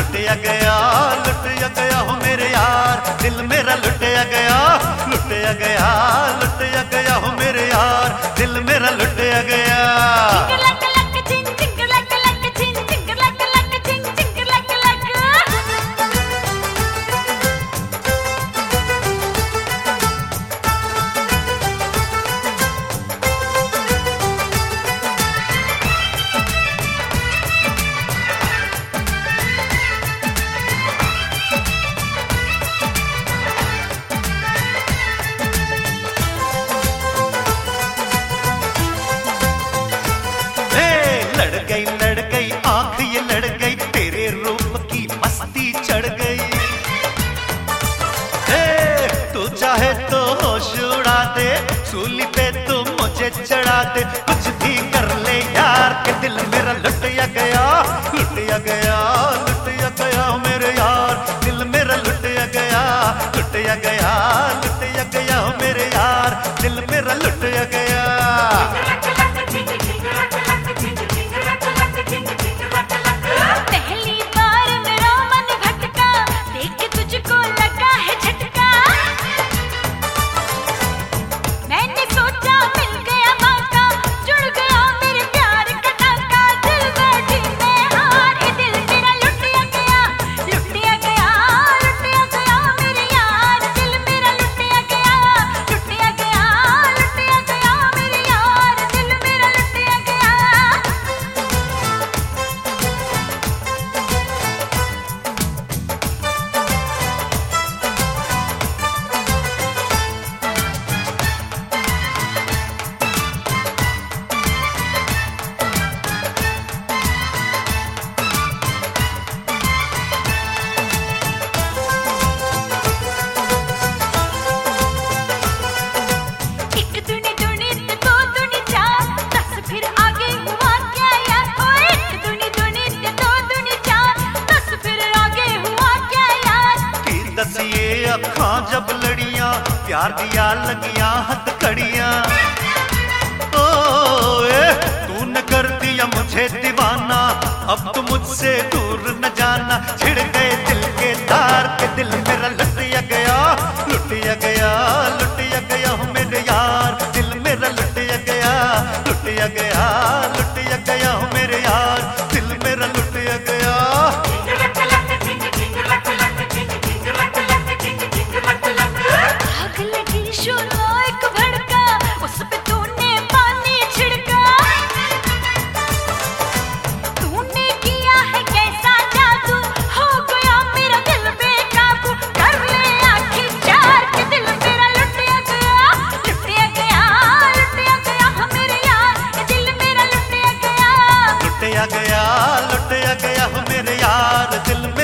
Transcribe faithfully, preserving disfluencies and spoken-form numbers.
लुटिया गया लुटिया गया हो मेरे यार, दिल मेरा लुटिया गया लुटिया गया लुटिया गया हो मेरे यार, दिल मेरा लुटिया गया। लड़ गई लड़ गई आंख ये लड़ गई, तेरे रूप की मस्ती चढ़ गई। हे तू चाहे तो होश उड़ा दे, सूली पे तू मुझे चढ़ा दे, कुछ भी कर ले यार के दिल मेरा लुटिया गया लुटिया गया लुटिया गया मेरे यार, दिल मेरा लुटिया गया लुटिया गया लुटिया गया मेरे यार, दिल मेरा लुटिया गया। पहली बार मेरा मन भटका, देख के तुझको लगा है झटका। मैंने सोचा मिल गया मौका, जुड़ गया मेरे प्यार का टांका, दिल बैठी मैं हार, ये दिल मेरा लुटिया गया लुटिया गया लुटिया गया मेरे यार, दिल मेरा लुटिया गया लुटिया गया लुटिया गया मेरे यार, दिल मेरा लुटिया गया। अखां जब लड़ियां, प्यार दिया लगियां हथकड़ियां। ओ ए, तूने कर दिया मुझे दीवाना, अब तो मुझसे दूर न जाना। छिड़ गए दिल के तार के, दिल मेरा लुटिया गया लुटिया गया लुटिया गया हो मेरे यार, दिल मेरा लुटिया गया लुटिया गया लुटिया गया हो मेरे यार, दिल मेरा लुटिया गया। आग लगी शोला एक भड़का, उस पे तूने पानी छिड़का। तूने किया है कैसा जादू, हो गया मेरा दिल बेकाबू। कर ले आखिर चार के, दिल मेरा लुटिया गया लुटिया गया लुटिया गया हो मेरे यार, दिल मेरा लुटिया गया लुटिया गया लुटिया गया हो मेरे यार, दिल